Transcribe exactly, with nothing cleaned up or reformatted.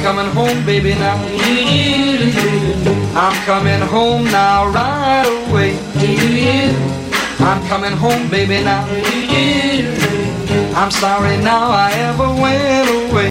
coming home, baby, now. I'm coming home now, right away. I'm coming home, baby, now. I'm sorry now I ever went away.